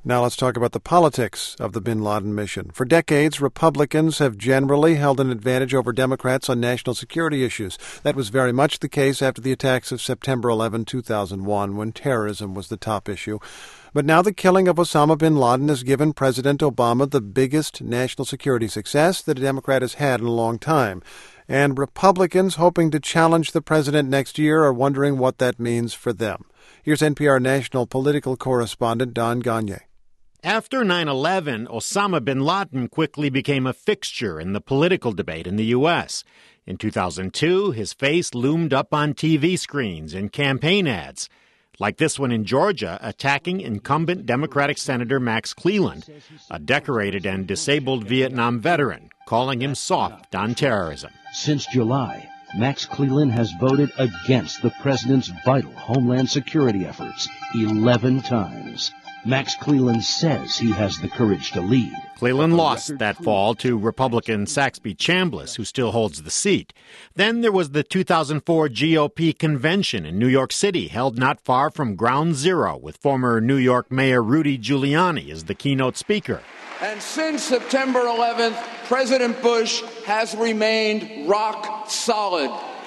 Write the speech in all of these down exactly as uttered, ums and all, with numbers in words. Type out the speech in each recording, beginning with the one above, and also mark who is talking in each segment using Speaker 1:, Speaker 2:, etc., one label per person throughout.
Speaker 1: Now let's talk about the politics of the bin Laden mission. For decades, Republicans have generally held an advantage over Democrats on national security issues. That was very much the case after the attacks of September eleventh, two thousand one, when terrorism was the top issue. But now the killing of Osama bin Laden has given President Obama the biggest national security success that a Democrat has had in a long time. And Republicans hoping to challenge the president next year are wondering what that means for them. Here's N P R national political correspondent Don Gonyea.
Speaker 2: After nine eleven, Osama bin Laden quickly became a fixture in the political debate in the U S. In two thousand two, his face loomed up on T V screens and campaign ads, like this one in Georgia, attacking incumbent Democratic Senator Max Cleland, a decorated and disabled Vietnam veteran, calling him soft on terrorism.
Speaker 3: Since July, Max Cleland has voted against the president's vital homeland security efforts eleven times. Max Cleland says he has the courage to lead.
Speaker 2: Cleland lost that fall to Republican Saxby Chambliss, who still holds the seat. Then there was the two thousand four G O P convention in New York City, held not far from Ground Zero, with former New York Mayor Rudy Giuliani as the keynote speaker.
Speaker 4: And since September eleventh, President Bush has remained rock solid.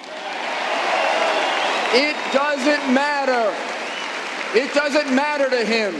Speaker 4: It doesn't matter. It doesn't matter to him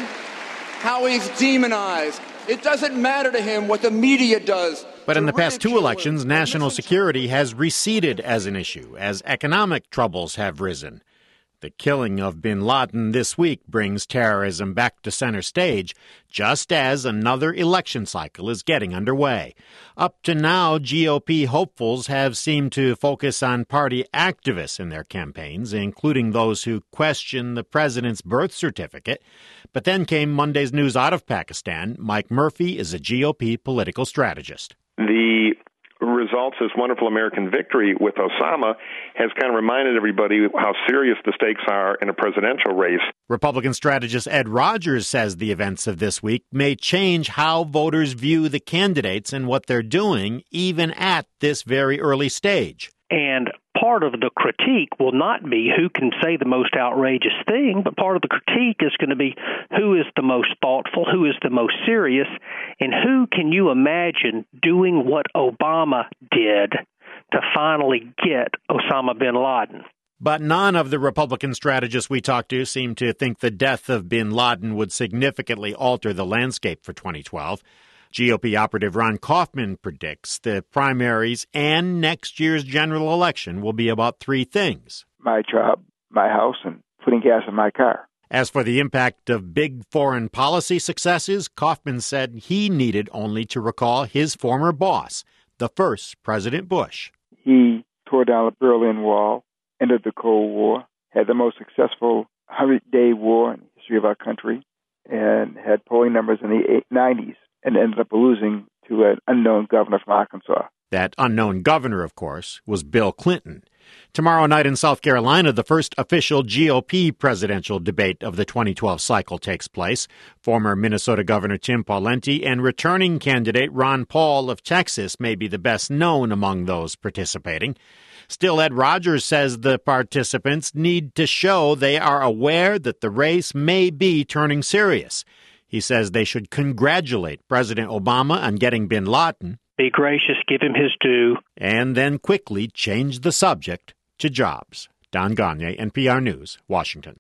Speaker 4: how he's demonized. It doesn't matter to him what the media does.
Speaker 2: But in the past two elections, national security has receded as an issue, as economic troubles have risen. The killing of bin Laden this week brings terrorism back to center stage, just as another election cycle is getting underway. Up to now, G O P hopefuls have seemed to focus on party activists in their campaigns, including those who question the president's birth certificate. But then came Monday's news out of Pakistan. Mike Murphy is a G O P political strategist.
Speaker 5: The results, this wonderful American victory with Osama, has kind of reminded everybody how serious the stakes are in a presidential race.
Speaker 2: Republican strategist Ed Rogers says the events of this week may change how voters view the candidates and what they're doing, even at this very early stage.
Speaker 6: And part of the critique will not be who can say the most outrageous thing, but part of the critique is going to be who is the most thoughtful, who is the most serious, and who can you imagine doing what Obama did to finally get Osama bin Laden.
Speaker 2: But none of the Republican strategists we talked to seem to think the death of bin Laden would significantly alter the landscape for twenty twelve. G O P operative Ron Kaufman predicts the primaries and next year's general election will be about three things:
Speaker 7: my job, my house, and putting gas in my car.
Speaker 2: As for the impact of big foreign policy successes, Kaufman said he needed only to recall his former boss, the first President Bush.
Speaker 7: He tore down the Berlin Wall, ended the Cold War, had the most successful hundred-day war in the history of our country, and had polling numbers in the nineties. And ended up losing to an unknown governor from Arkansas.
Speaker 2: That unknown governor, of course, was Bill Clinton. Tomorrow night in South Carolina, the first official G O P presidential debate of the twenty twelve cycle takes place. Former Minnesota Governor Tim Pawlenty and returning candidate Ron Paul of Texas may be the best known among those participating. Still, Ed Rogers says the participants need to show they are aware that the race may be turning serious. He says they should congratulate President Obama on getting bin Laden,
Speaker 6: be gracious, give him his due,
Speaker 2: and then quickly change the subject to jobs. Don Gonyea, N P R News, Washington.